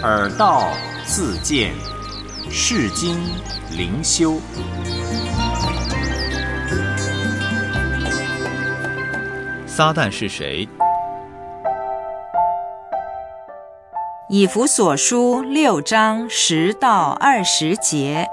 耳道自见，世经灵修。 撒旦是谁？ 以弗所书6章10到20节。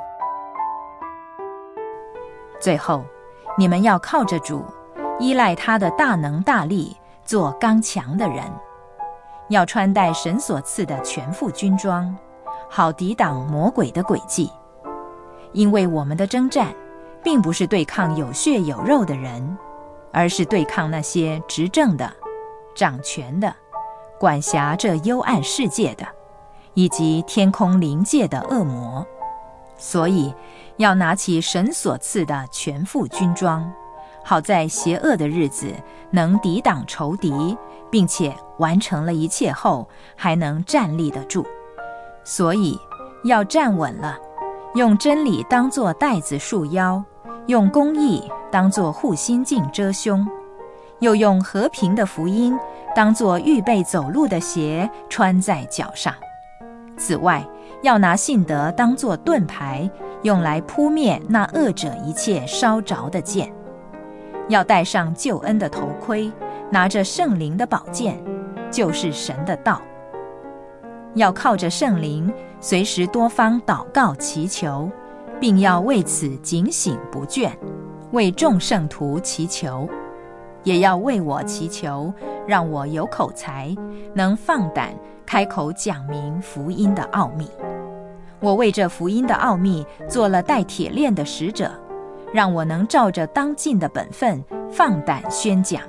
最后，你们要靠着主，依赖他的大能大力，做刚强的人，要穿戴神所赐的全副军装，好抵挡魔鬼的诡计。因为我们的征战，并不是对抗有血有肉的人，而是对抗那些执政的、掌权的、管辖这幽暗世界的，以及天空灵界的恶魔。所以要拿起神所赐的全副军装，好在邪恶的日子能抵挡仇敌，并且完成了一切后还能站立得住。所以要站稳了，用真理当作带子束腰，用公义当作护心镜遮胸，又用和平的福音当作预备走路的鞋穿在脚上。此外，要拿信德当作盾牌，用来扑灭那恶者一切烧着的箭。要戴上救恩的头盔，拿着圣灵的宝剑，就是神的道。要靠着圣灵，随时多方祷告祈求，并要为此警醒不倦，为众圣徒祈求，也要为我祈求，让我有口才，能放胆开口讲明福音的奥秘。我为这福音的奥秘做了带铁链的使者，让我能照着当尽的本分放胆宣讲。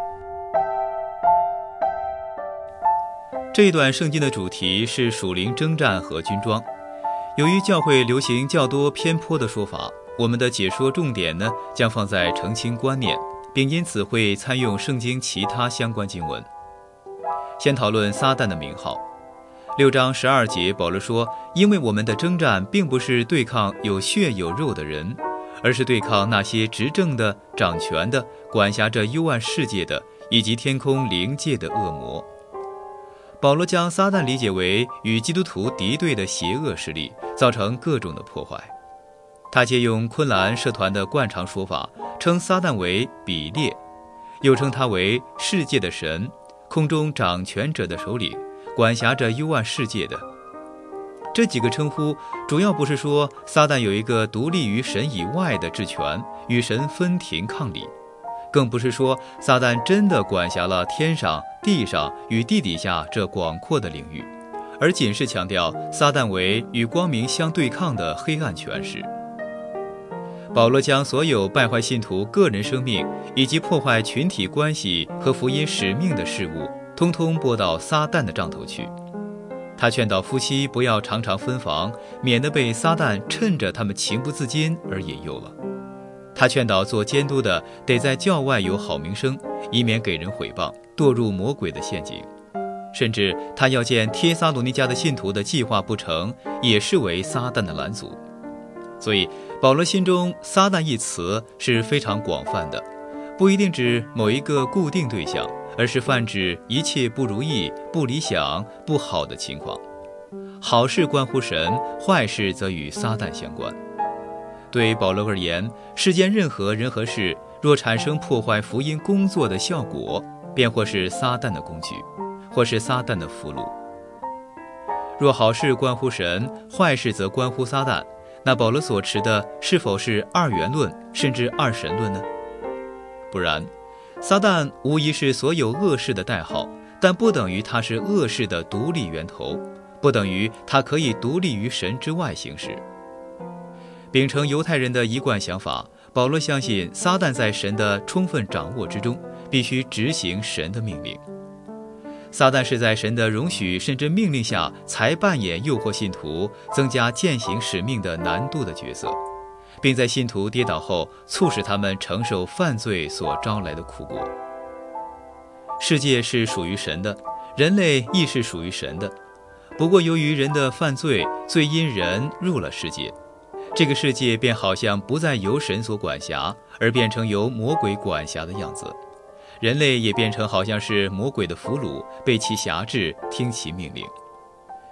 这一段圣经的主题是属灵征战和军装。由于教会流行较多偏颇的说法，我们的解说重点呢将放在澄清观念，并因此会参用圣经其他相关经文。先讨论撒旦的名号。6章12节，保罗说，因为我们的征战并不是对抗有血有肉的人，而是对抗那些执政的、掌权的、管辖着幽暗世界的，以及天空灵界的恶魔。保罗将撒旦理解为与基督徒敌对的邪恶势力，造成各种的破坏。他借用昆兰社团的惯常说法，称撒旦为比列，又称他为世界的神，空中掌权者的首领，管辖着幽暗世界的。这几个称呼主要不是说撒旦有一个独立于神以外的治权，与神分庭抗礼，更不是说撒旦真的管辖了天上、地上与地底下这广阔的领域，而仅是强调撒旦为与光明相对抗的黑暗权势。保罗将所有败坏信徒个人生命以及破坏群体关系和福音使命的事物，通通拨到撒旦的帐头去。他劝导夫妻不要常常分房，免得被撒旦趁着他们情不自禁而引诱了。他劝导做监督的得在教外有好名声，以免给人毁谤，堕入魔鬼的陷阱。甚至他要见帖撒罗尼迦的信徒的计划不成，也视为撒旦的拦阻。所以保罗心中撒旦一词是非常广泛的，不一定指某一个固定对象，而是泛指一切不如意、不理想、不好的情况。好事关乎神，坏事则与撒旦相关。对保罗而言，世间任何人和事若产生破坏福音工作的效果，便或是撒旦的工具，或是撒旦的俘虏。若好事关乎神，坏事则关乎撒旦，那保罗所持的是否是二元论甚至二神论呢？不然，撒旦无疑是所有恶事的代号，但不等于他是恶事的独立源头，不等于他可以独立于神之外行事。秉承犹太人的一贯想法，保罗相信撒旦在神的充分掌握之中，必须执行神的命令。撒旦是在神的容许甚至命令下才扮演诱惑信徒、增加践行使命的难度的角色，并在信徒跌倒后促使他们承受犯罪所招来的苦果。世界是属于神的，人类亦是属于神的，不过由于人的犯罪，罪因人入了世界，这个世界便好像不再由神所管辖，而变成由魔鬼管辖的样子。人类也变成好像是魔鬼的俘虏，被其辖制，听其命令。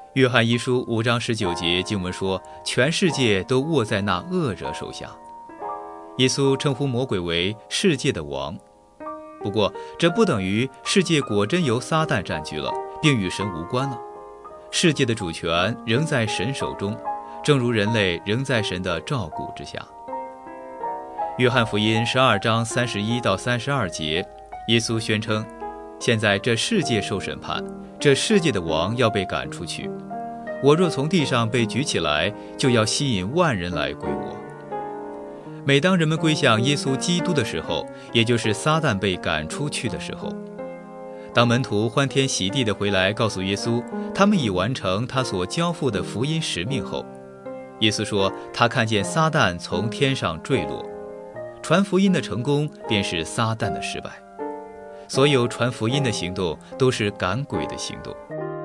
约翰一书5章19节经文说，全世界都握在那恶者手下。耶稣称呼魔鬼为世界的王。不过这不等于世界果真由撒旦占据了，并与神无关了。世界的主权仍在神手中，正如人类仍在神的照顾之下。约翰福音12章31到32节，耶稣宣称，现在这世界受审判，这世界的王要被赶出去。我若从地上被举起来，就要吸引万人来归我。每当人们归向耶稣基督的时候，也就是撒旦被赶出去的时候。当门徒欢天喜地地回来告诉耶稣，他们已完成他所交付的福音使命后，耶稣说，他看见撒旦从天上坠落。传福音的成功便是撒旦的失败。所有传福音的行动都是赶鬼的行动。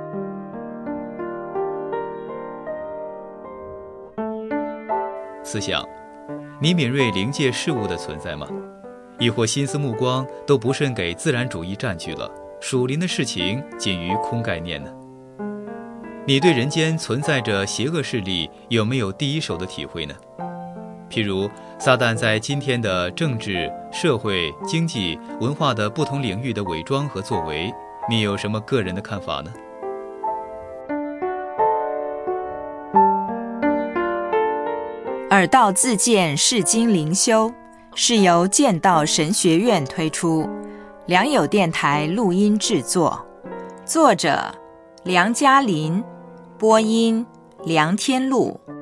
思想，你敏锐灵界事物的存在吗？亦或心思目光都不慎给自然主义占据了，属灵的事情仅于空概念呢？你对人间存在着邪恶势力有没有第一手的体会呢？譬如撒旦在今天的政治、社会、经济、文化的不同领域的伪装和作为，你有什么个人的看法呢？ 耳道自荐释经灵修是由剑道神学院推出，良友电台录音制作，作者梁嘉琳，播音梁天禄。